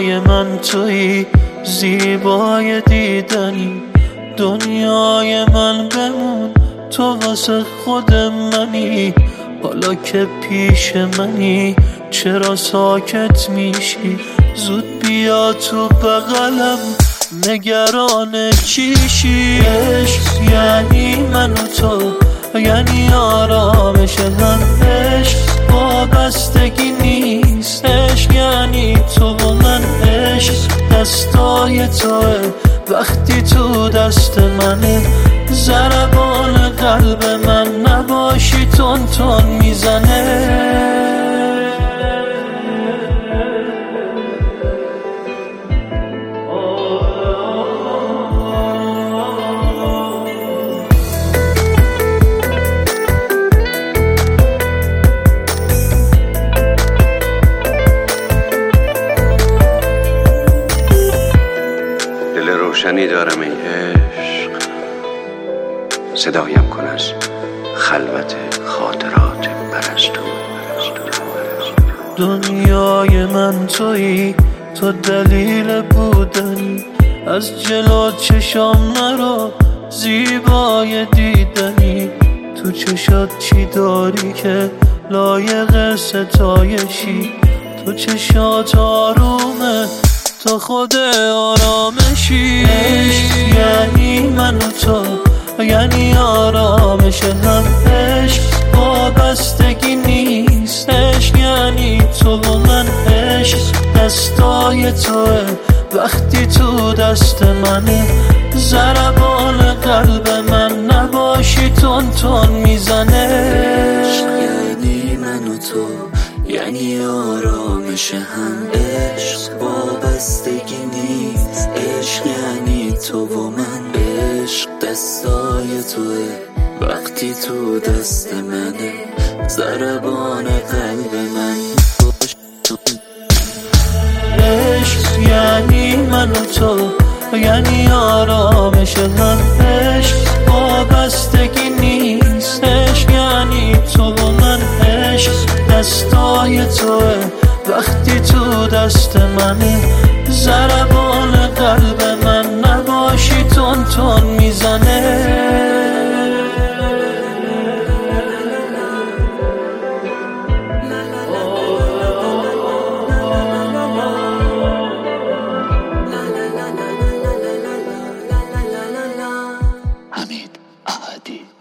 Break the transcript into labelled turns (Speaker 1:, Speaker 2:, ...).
Speaker 1: دنیای من تویی، زیبای دیدنی. دنیای من بمون، تو واسه خود منی. حالا که پیش منی چرا ساکت میشی؟ زود بیا تو بغلم، نگران چیشی؟ عشق یعنی من و تو، یعنی آرامش هم. عشق وابستگی نیست، عشق یعنی تو و من. عشق دستای توه وقتی تو دست منه. ضربان قلب من نباشی تون تون میزنه.
Speaker 2: دل روشنی دارم ای عشق، صدایم کن از خلوت خاطرات پرستو.
Speaker 1: دنیای من تویی، تو دلیل بودنی. از جلو چشام نرو، زیبای دیدنی. تو چشات چی داری که لایق ستایشی؟ تو چشات آرومه، تو خود آرامشی. عشق یعنی من و تو، یعنی آرامش هم. عشق وابستگی نیست، عشق یعنی تو و من. عشق دستای توه وقتی تو دست منه. ضربان قلب من نباشی تون تون میزنه.
Speaker 3: عشق یعنی من و تو، یعنی آرامش هم. عشق وابستگی نیست، عشق یعنی تو و من. عشق دستای توه وقتی تو دست منه. ضربان قلب من.
Speaker 1: عشق یعنی من و تو، یعنی آرامش هم. عشق وابستگی نیست، عشق یعنی تو و من. عشق دستای توه وقتی تو دست منه. ضربان قلب من نباشی تون تون میزنه.
Speaker 3: حمید احدی.